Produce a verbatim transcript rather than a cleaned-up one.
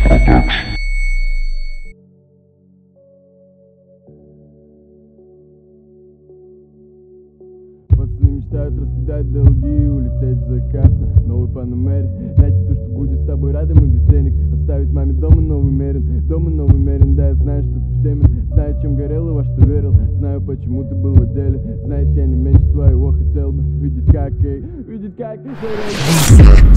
Пацаны мечтают раскидать долги и улететь в закат на новый Панамере. Найти то, что будет с тобой рядом и без денег. Оставить маме дома новый Мерин, дома новый Мерин. Да, я знаю, что ты в теме, знаю, чем горел и во что верил. Знаю, почему ты был в отделе. Знаешь, я не меньше твоего хотел бы видеть, как, эй, видеть, как